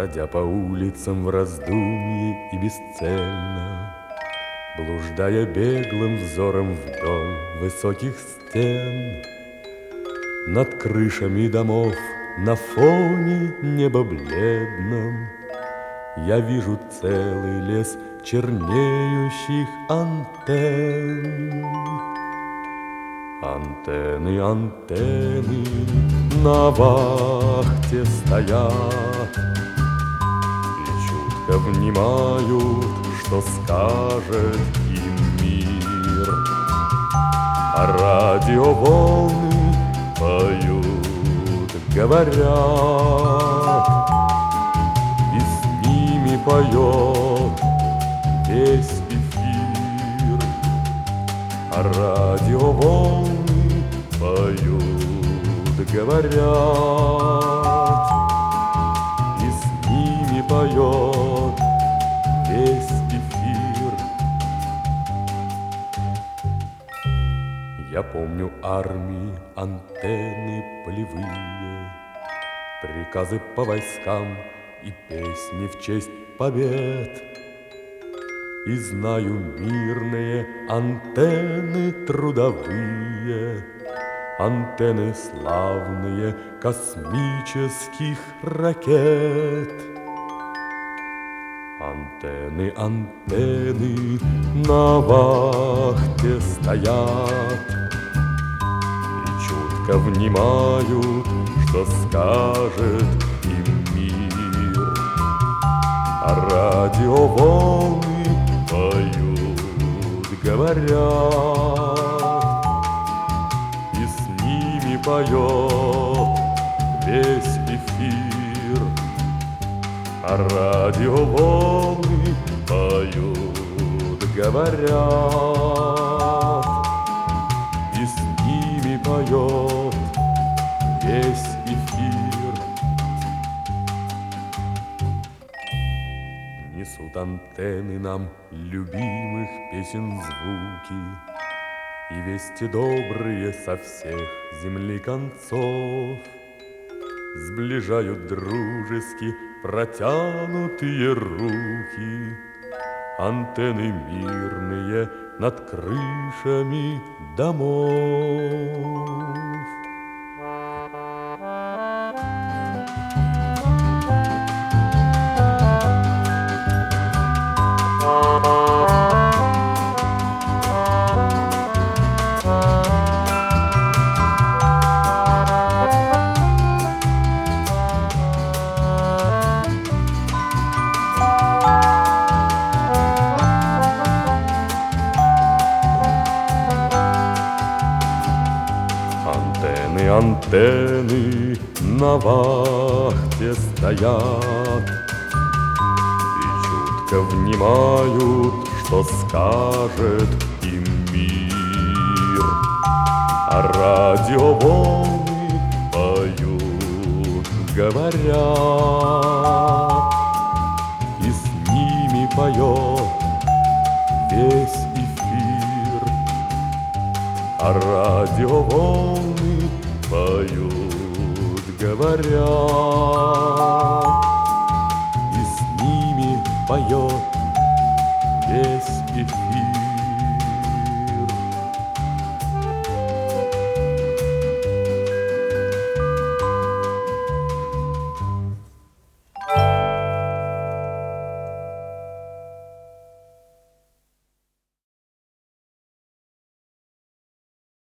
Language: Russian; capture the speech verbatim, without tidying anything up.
Бродя по улицам в раздумье и бесцельно, блуждая беглым взором вдоль высоких стен, над крышами домов на фоне неба бледном я вижу целый лес чернеющих антенн. Антенны, антенны на вахте стоят и чутко внимают, что скажет им мир. А радиоволны поют, говорят, и с ними поет весь эфир. А радиоволны поют, говорят, и с ними поет весь эфир. Я помню армии, антенны полевые, приказы по войскам и песни в честь побед. И знаю мирные антенны трудовые, антенны славные космических ракет. Антенны, антенны на вахте стоят и чутко внимают, что скажет им мир. А радиоволны поют, говорят, и с ними поет весь эфир. А радиоволны поют, говорят, и с ними поет весь эфир. Несут антенны нам любимых песен звуки и вести добрые со всех земли концов. Сближают дружески протянутые руки антенны мирные над крышами домов. Антенны, антенны на вахте стоят и чутко внимают, что скажет им мир. А радиоволны поют, говорят, и с ними поет весь эфир. А радиоволны поют, говорят, и с ними поет весь эфир.